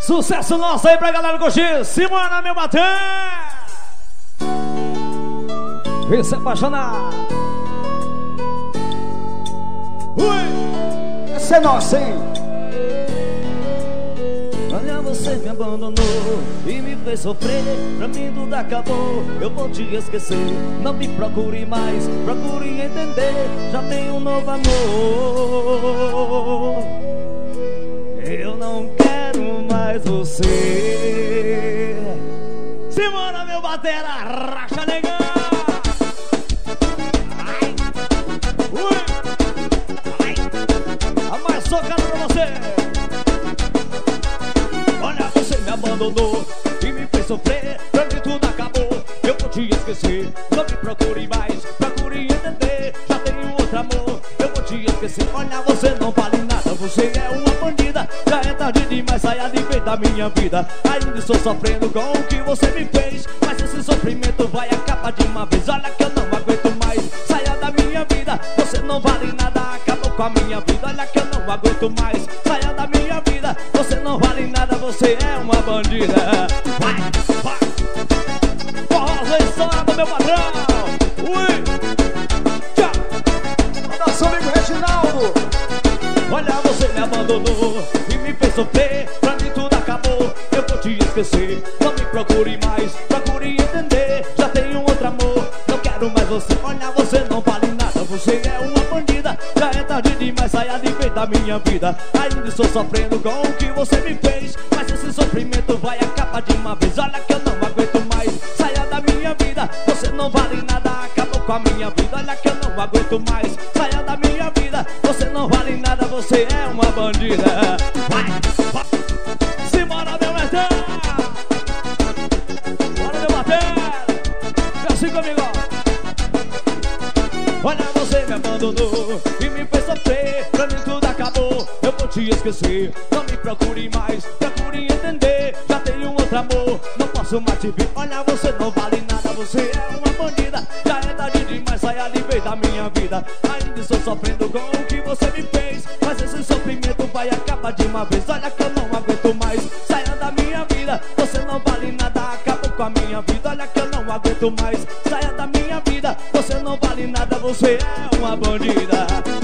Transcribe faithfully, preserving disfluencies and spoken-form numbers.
Sucesso nosso aí pra galera curtir. Simona, meu batê. Vem se apaixonar. Ui. Essa é nossa, hein? Olha, você me abandonou e me fez sofrer. Pra mim tudo acabou, eu vou te esquecer. Não me procure mais, procure entender. Já tenho um novo amor. Eu não quero mais você. Simona, meu batera, racha negão. Ai. Ui. Ai. A mais socada pra você. Olha, você me abandonou e me fez sofrer. Pra mim tudo acabou, eu vou te esquecer. Não me procure mais, procure entender. Já tenho outro amor, eu vou te esquecer. Olha, você não vale nada, você é uma bandida. Já é tarde demais, saia de vez da minha vida. Ainda estou sofrendo com o que você me fez, mas esse sofrimento vai acabar de uma vez. Olha que eu não aguento mais, saia da minha vida. Você não vale nada, acabou com a minha vida. Olha que eu não aguento mais, saia da minha vida. Você não vale nada, você é uma bandida. Vai, vai. Forrosa estourada, meu padrão. Ui. Tchau. Nosso amigo Reginaldo. Olha, você me abandonou e me fez sofrer. Pra mim tudo acabou, eu vou te esquecer. Não me procure mais, procure entender. Já tenho outro amor, não quero mais você. Olha, você não vale nada, você é uma bandida. Já é tarde demais, saia de vez da minha vida. Ainda estou sofrendo com o que você me fez, mas esse sofrimento vai acabar de uma vez. Olha que eu não aguento mais, saia da minha vida. Você não vale nada, acabou com a minha vida. Olha que eu não aguento mais, saia da minha vida. Você não vale nada, você é uma bandida. Vai, vai. Simbora, meu metão. Bora, meu batera. Vem assim comigo, ó. Olha, você me abandonou e me fez sofrer. Pra mim tudo acabou, eu vou te esquecer. Não me procure mais, procure entender. Já tenho outro amor, não posso mais te ver. Olha, você não vale nada, você é uma bandida. Já é tarde demais, saia de vez da minha vida. Ainda estou sofrendo com o que você me fez, mas esse sofrimento vai acabar de uma vez. Olha que eu não aguento mais, saia da minha vida. Você não vale nada, acabou com a minha vida. Olha que eu não aguento mais, saia da minha vida. Você não vale nada, você é uma bandida.